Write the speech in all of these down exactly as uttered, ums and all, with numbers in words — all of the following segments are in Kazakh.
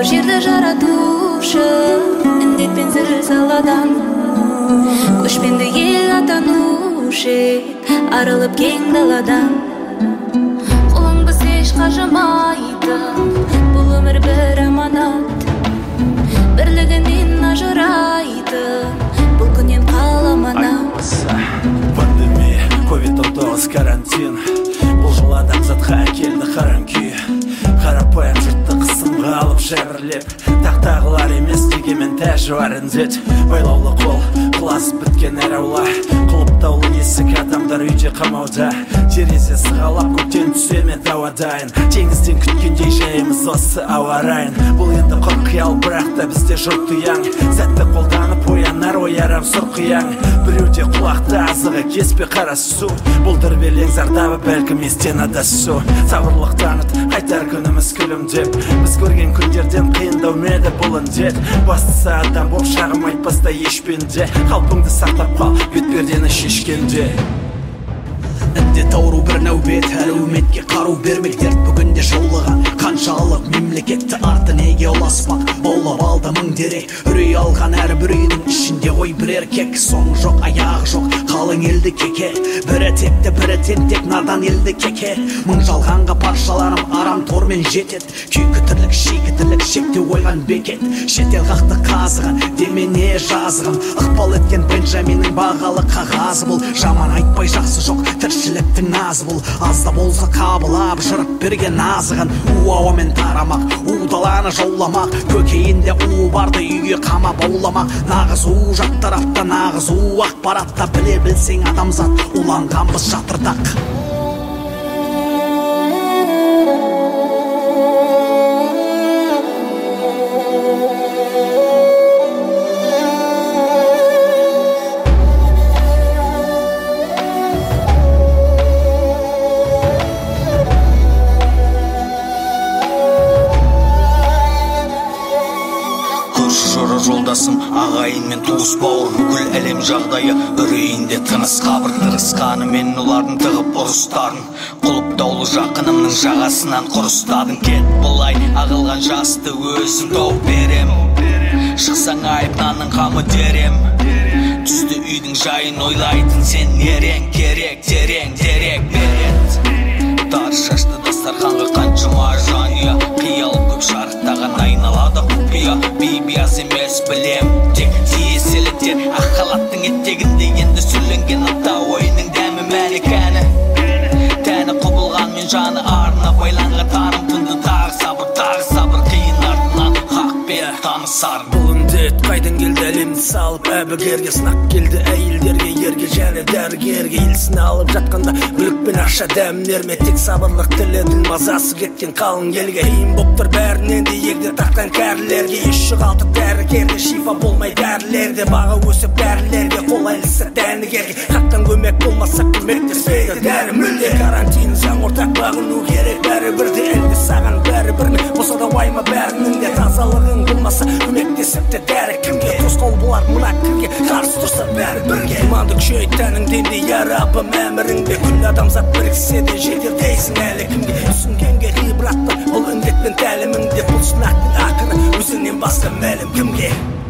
көр жерді жаратушы, індетпен зілзаладан көшпенді ел атанушы, арылып кең даладан. Қолың біз еш қажымайды, бұл өмір бір аманат, бірлігінен ажырайды, бұл күннен қаламанат. Пандемия, ковид он тоғыз, карантин, бұл жыл адамзатқа келді қаран күй. Қарапайым жұртты қысымға алып жәбірлеп, тақтағылар емес дегенмен тәжі бар індет. Байлаулы қол, құлазып біткен әр аула, құлыптаулы есік, адамдар үйде қамауда. Терезе сығалап көктен түсе ме ауадайын, теңізден күткендей жайымыз осы ауа райын. Бұл енді құр қиял, бірақ та бізде жұрт ұяң, сәтті қолданып оянар оярам сұр қияң. Біреуде құлақта азығы кеспе қара су, бұл дүрбелең зардабы бәлкім естен адасу. Сабырлық таныт, қайтар күніміз күлімдеп, біз көрген күндерден қиындау меді бұл індет. Бастысы адам боп шағым айтпаста ешпенде, қалпыңды сақтап қал бетпердені шешкенде. Індет ауру бір нәубет, әлеуметке қару бермек дерт бүгінде жаулаған. Қаншалық мемлекетті арты неге ұласпақ, баулап алды мың дерек. Үрей алған әрбір үйдің ішінде ой бір еркек. Соң жоқ, аяғы жоқ, қалың елді кеке, бірі текті, бірі тентек, надан елді кеке. Мың жалғанға паршаларым арам тормен жетет, күйкі тірлік, шейкі тірлік, шекте ойған бекет. Шетел қақты қазыған, демене жазығым, ықпал еткен Бенджаминнің бағалы қағазы бұл. Жаман айтпай жақсы жоқ, тіршіліктің назы бұл. Азда болса қабылап жырып берген азығын. У ауамен тарамақ, у даланы жауламақ, көкейінде у барды үйге қамап ауламақ. Нағыз у жат тарапта, нағыз у ақпаратта, біле білсең адамзат уланғанбыз жатырдақ. Жолдасым, ағайын мен туыс бауыр, бүкіл әлем жағдайы үрейінде тыныс қабыр. Тырысқаны мен олардың тығып ұрыстарын, құлыптаулы жақынымның жағасынан құрыстадың. Кет былай, ағылған жасты өзім тауып берем, шықсаң айыптанның қамы дерем. Түсті үйдің жайын ойлайтын сен нерең, керек, терең, дерек берет. Тар шашты дастарханға қаншама жанұя, қиял көп шарықтаған айналады құпия. Бейбияз емес білем, тек тиеселітер, ақ халаттың еттегінде енді сүрленген ата ойының дәмі мәлік әні. Тәні құбылған мен жаны арына байланға тарым түнді. Тағы сабыр, тағы сабыр, қиын артынан хақ бер танысарын. Бұл індет қайдан келді әлемді салып, әбігерге сынақ келді әйелдерге, ерге және дәрігерге. Елсін алып жатқанда бүлік пен ақша дәмдерме, тек сабырлық тіледі мазасы кеткен қалың елге. Ең боптыр бәрінен де егде тартқан кәрілерге, еш жоғалтып дәрігерге, шифа болмай дәрілерде. Баға өсіп дәрілерге, қолайлысы дәрігерге, қаттан көмек болмаса көмектеспейді дәрі мүлде. Карантин заң ортақ бағыну керек, бәрі бірде әлде саған бәрі біріне. Болса да уайма бәрінің де тазалығың болмаса көмектесіп те дәрі кімге. Тосқол болар мына кімге, қарсы тұрса бәрі бірге. Иманды күшейт тәніңден де ярабым әміріңде, күллі адамзат біріксе де жетер дейсің әлі кімге. Түсінгенге ғибратты ол індетпен тәліміңде, бұл сынақтың ақыры өзіңнен басқа мәлім кімге.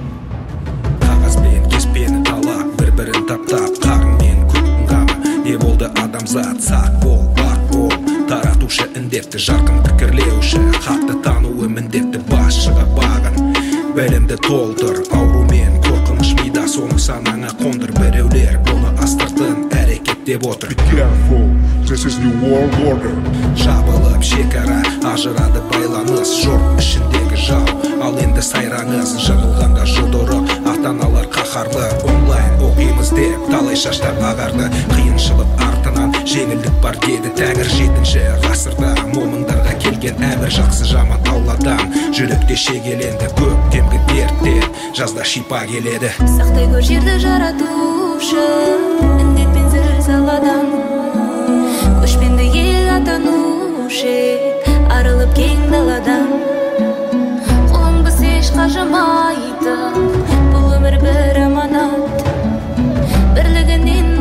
Қағазбен кеспені талап, бір-бірін таптап, қарынмен күттің қамы. Не болды адамзат, сақ бол, бақ бол, таратушы індетті, жарқын пікірлеуші, хақты тануы міндетті, басшыға бағын. Бәлімді толтыр, аурумен қорқыныш мида, соны санаңа қондыр. Біреулер бұны астыртын әрекеттеп отыр. Be careful, this is new world order. Жабылып шекара, ажырады байланыс, жұрт ішіндегі жау. Ал енді сайраңыз, жығылғанда жұдырық, ата-аналар қаһарлы. Онлайн оқимыз деп, талай шаштар ағарды. Қиыншылық артынан жеңілдік бар деді тәңір. Жетінші ғасырда момындарға келген әмір, жақсы жаман Алладан. Жүректе шегеленді көктемгі дерттен, жазда шипа келеді. Сақтай көр жерді жаратушы, індетпен зілзаладан көшпенді ел атанушы, арылып кең даладан. Қолың біз еш қажымайды, бұл өмір бір аманат, бірлігінен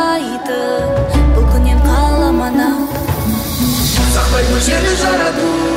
ажырайды, бұл күннен қаламанат. Сақтай көр жерді жаратушы,